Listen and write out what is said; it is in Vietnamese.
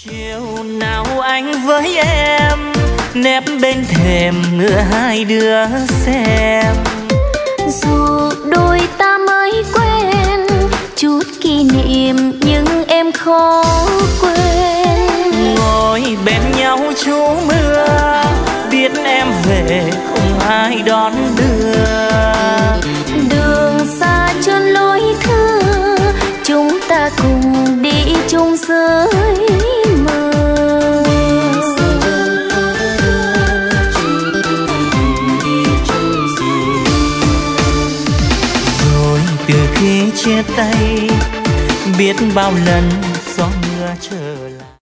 chiều nào anh với em nép bên thềm ngựa hai đứa xem. Dù đôi ta mới quen chút kỷ niệm nhưng em khó quên. Ngồi bên nhau trú mưa biết em về không ai đón đưa. Đường xa chôn lối thưa chúng ta cùng đi chung dưới mưa. Rồi từ khi chia tay biết bao lần gió mưa trở